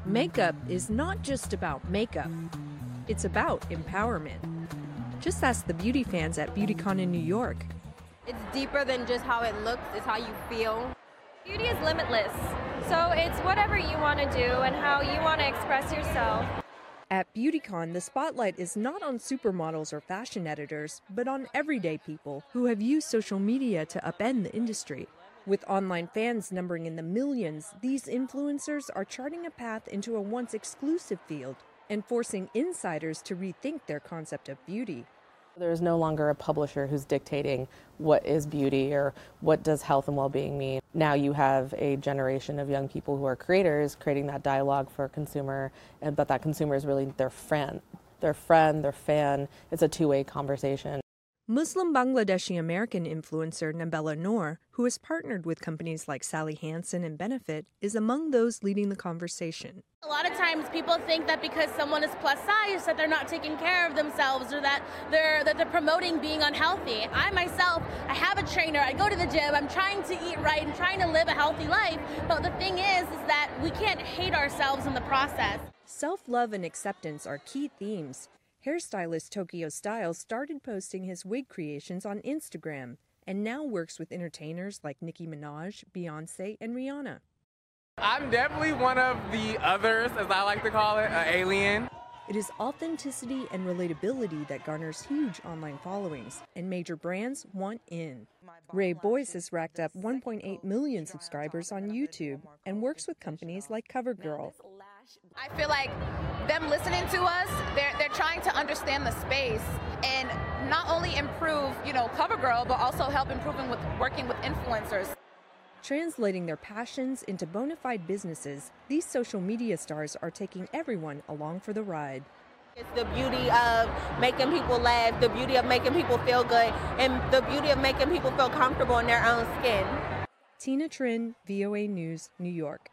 Makeup is not just about makeup. It's about empowerment. Just ask the beauty fans at BeautyCon in New York. It's deeper than just how it looks, it's how you feel. Beauty is limitless, so it's whatever you want to do and how you want to express yourself. At BeautyCon, the spotlight is not on supermodels or fashion editors, but on everyday people who have used social media to upend the industry. With online fans numbering in the millions, these influencers are charting a path into a once exclusive field and forcing insiders to rethink their concept of beauty. There is no longer a publisher who's dictating what is beauty or what does health and well-being mean. Now you have a generation of young people who are creators creating that dialogue for a consumer, but that consumer is really their friend, their fan. It's a two-way conversation. Muslim Bangladeshi American influencer Nabila Noor, who has partnered with companies like Sally Hansen and Benefit, is among those leading the conversation. A lot of times people think that because someone is plus size that they're not taking care of themselves or that they're promoting being unhealthy. I myself, I have a trainer, I go to the gym, I'm trying to eat right and trying to live a healthy life, but the thing is that we can't hate ourselves in the process. Self-love and acceptance are key themes. Hairstylist Tokyo Styles started posting his wig creations on Instagram and now works with entertainers like Nicki Minaj, Beyonce, and Rihanna. I'm definitely one of the others, as I like to call it, an alien. It is authenticity and relatability that garners huge online followings, and major brands want in. Ray Boyce has racked up 1.8 million subscribers on YouTube and works with companies like CoverGirl. I feel like them listening to us, they're trying to understand the space and not only improve, CoverGirl, but also help improving with working with influencers. Translating their passions into bona fide businesses, these social media stars are taking everyone along for the ride. It's the beauty of making people laugh, the beauty of making people feel good, and the beauty of making people feel comfortable in their own skin. Tina Trin, VOA News, New York.